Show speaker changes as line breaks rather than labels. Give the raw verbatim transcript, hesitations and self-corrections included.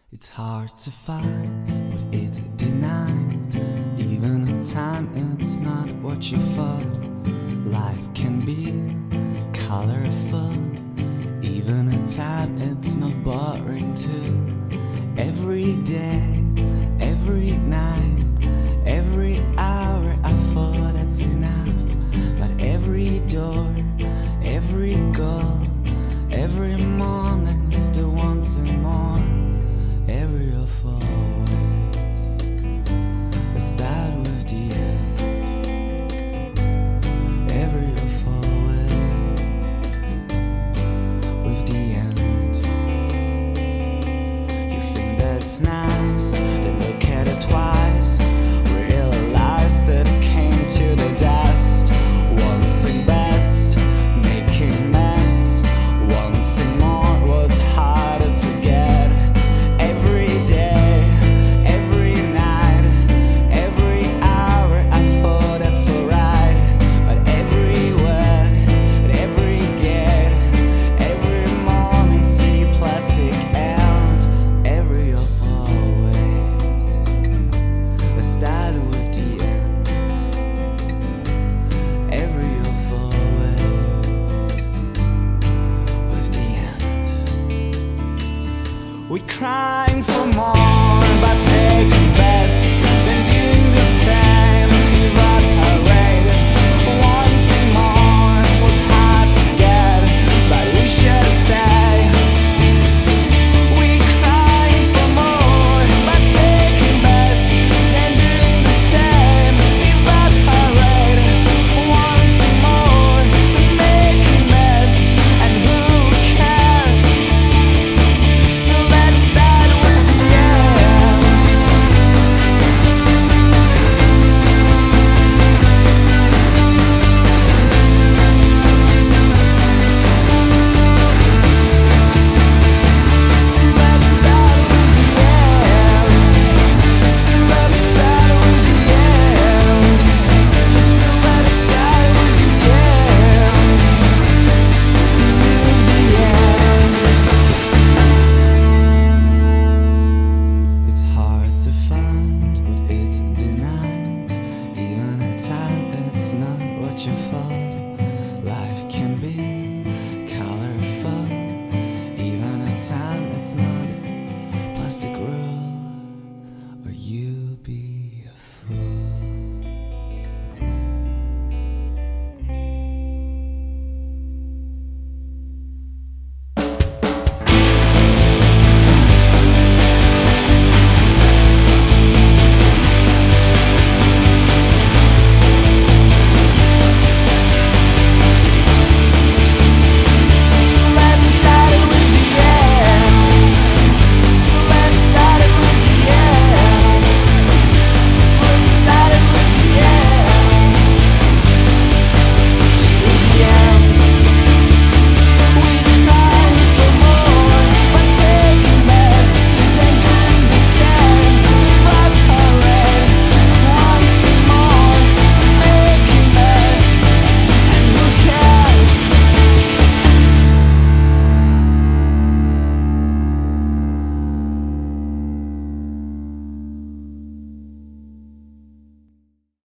It's hard to find what it's denied. Even at time it's not what you thought. Life can be colorful. Even at time it's not boring too. Every day, every night, every hour I thought that's enough. But every door, every goal, every morning I still wanting more. Every of always, I start with the end. Every of always, with the end. You think that's nice, then look at it twice. Realize that it came to the dust. Wanting best, making mess. Wanting more was harder to get. We're crying for more, but taking best, then doing the same.